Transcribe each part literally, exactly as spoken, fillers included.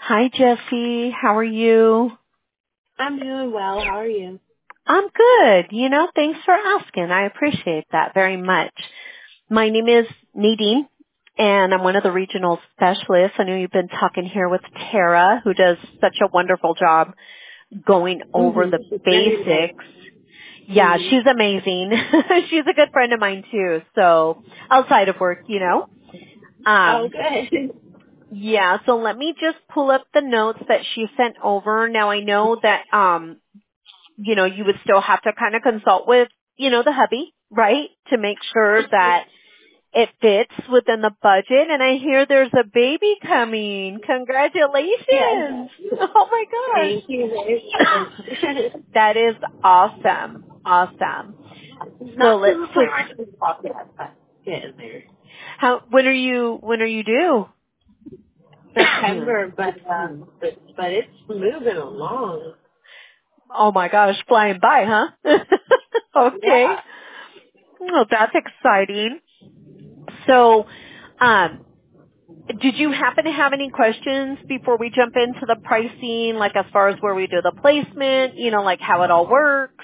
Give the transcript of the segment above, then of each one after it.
Hi, Jessie. How are you? I'm doing well. How are you? I'm good. You know, thanks for asking. I appreciate that very much. My name is Nadine, and I'm one of the regional specialists. I know you've been talking here with Tara, who does such a wonderful job going over Mhm. the It's very nice. basics. Yeah, Mhm. she's amazing. She's a good friend of mine too. So outside of work, you know. Oh, Um, good. yeah, so let me just pull up the notes that she sent over. Now I know that um you know, you would still have to kind of consult with, you know, the hubby, right? To make sure that it fits within the budget. And I hear there's a baby coming. Yes. Congratulations. Oh my Thank you very gosh. much. That is awesome. Awesome. So Not to let's the point where see. I can talk yet, but getting there. How, when are you, when are you due? September, but um, but but it's moving along. Oh my gosh, flying by, huh? Okay. Yeah. Well, that's exciting. So, um, did you happen to have any questions before we jump into the pricing, like as far as where we do the placement, you know, like how it all works?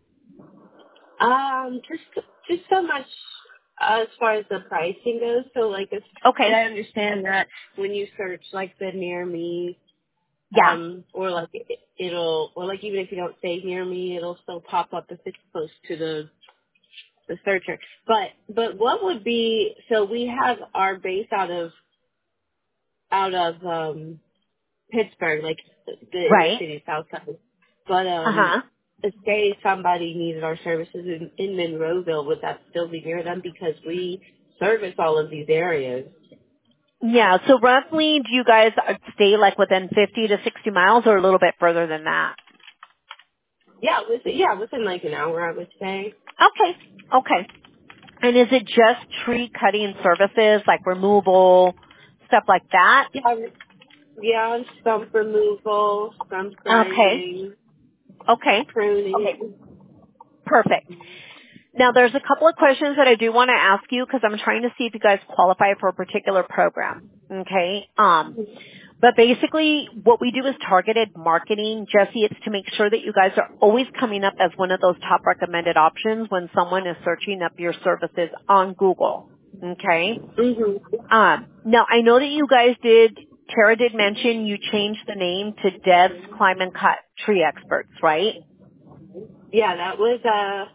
Um, just just so much uh, as far as the pricing goes. So like, it's, did Okay. I understand that when you search like the near me, Yeah. um, or like it, it'll, or like even if you don't say near me, it'll still pop up if it's close to the the searcher. But but what would be? So we have our base out of out of um Pittsburgh, like the inner Right. city south side. But um, Uh-huh. if say somebody needed our services in, in Monroeville, would that still be near them? Because we service all of these areas. Yeah. So roughly, do you guys stay like within fifty to sixty miles or a little bit further than that? Yeah, within, yeah, within like an hour, I would say. Okay. Okay. And is it just tree cutting services like removal, stuff like that? Yeah, yeah, stump removal, stump Okay. grinding, Okay. pruning. Perfect. Now, there's a couple of questions that I do want to ask you because I'm trying to see if you guys qualify for a particular program. Okay. Um, but basically, what we do is targeted marketing. Jesse, it's to make sure that you guys are always coming up as one of those top recommended options when someone is searching up your services on Google. Okay. Mhm. Um, now, I know that you guys did. Tara did mention you changed the name to Dev's Climb and Cut Tree Experts, right? Yeah, that was uh,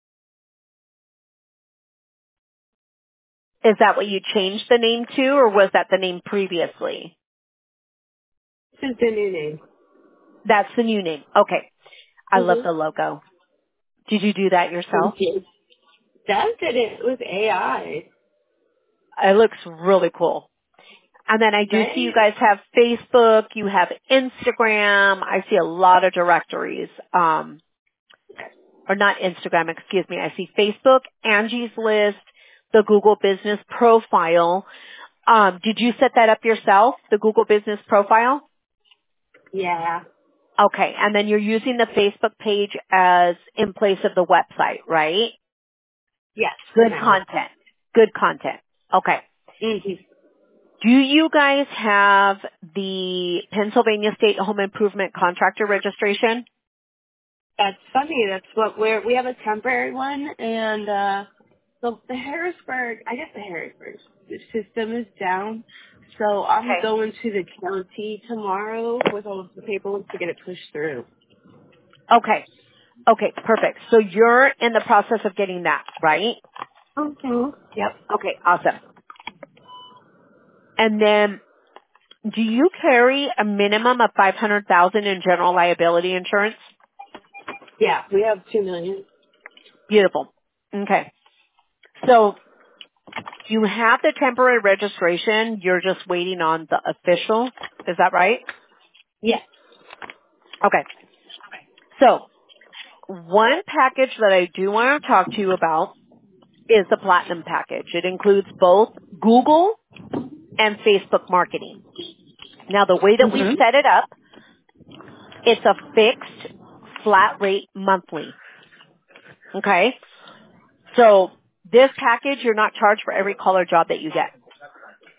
Is that what you changed the name to, or was that the name previously? this is the new name. That's the new name. Okay. I love Mhm. the logo. Did you do that yourself? Thank you. That did it with A I, It looks really cool. And then I do see you right? guys have Facebook, you have Instagram. I see a lot of directories. Um, or not Instagram, excuse me. I see Facebook, Angie's List, the Google Business Profile. Um, did you set that up yourself, the Google Business Profile? Yeah. Okay, and then you're using the Facebook page as in place of the website, right? Yes, for Good now. content. Good content. Okay. Mhm. Do you guys have the Pennsylvania State Home Improvement Contractor Registration? That's funny. That's what we're. We have a temporary one, and uh, the the Harrisburg. I guess the Harrisburg system is down. So I'm Okay. going to the county tomorrow with all of the paperwork to get it pushed through. Okay. Okay, perfect. So you're in the process of getting that, right? Mhm. Yep. Okay, awesome. And then do you carry a minimum of five hundred thousand dollars in general liability insurance? Yeah, we have two million. Beautiful. Okay. So you have the temporary registration. You're just waiting on the official. Is that right? Yes. Okay. So one package that I do want to talk to you about is the Platinum package. It includes both Google and Facebook marketing. Now the way that we've Mhm. set it up, it's a fixed flat rate monthly. Okay? So this package, you're not charged for every caller job that you get.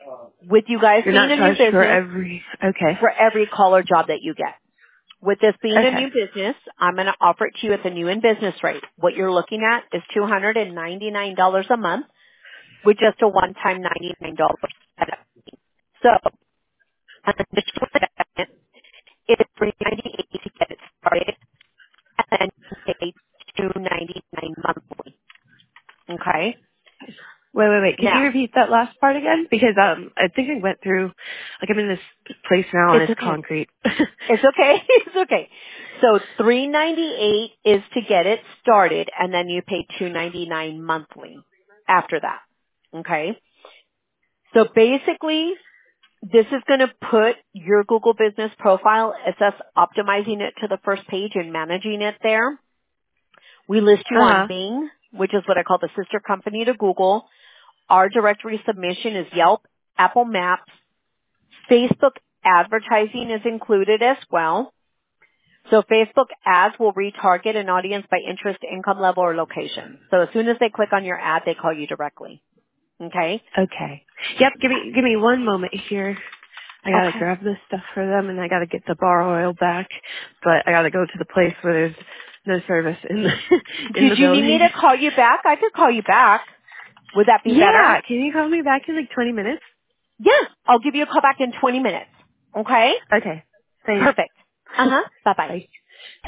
with you guys You're being not a new charged for business, every, okay. for every call or job that you get. With this being a Okay. new business, I'm going to offer it to you at the new in business rate. What you're looking at is two hundred ninety-nine dollars a month with just a one-time ninety-nine dollars setup. So, an initial investment is three hundred ninety-eight dollars to get it started, and then you pay two hundred ninety-nine dollars monthly. Okay? Wait, wait, wait. Can you Now, repeat that last part again? Because um, I think I went through, like I'm in this place now and it's it's okay. concrete. It's okay. It's okay. So three hundred ninety-eight dollars is to get it started, and then you pay two hundred ninety-nine dollars monthly after that. Okay? So basically, this is going to put your Google business profile, it's us optimizing it to the first page and managing it there. We list you on uh-huh. Bing, which is what I call the sister company to Google. Our directory submission is Yelp, Apple Maps, Facebook advertising is included as well. So Facebook ads will retarget an audience by interest, income level, or location. So as soon as they click on your ad, they call you directly. Okay? Okay. Yep, give me, give me one moment here. I gotta Okay. grab this stuff for them and I gotta get the bar oil back, but I gotta go to the place where there's no service in the, in the Did you need me building. to call you back? I could call you back. Would that be better? Yeah, can you call me back in like twenty minutes? Yeah. I'll give you a call back in twenty minutes. Okay? Okay. Thanks. Perfect. Uh-huh. Bye-bye. Bye.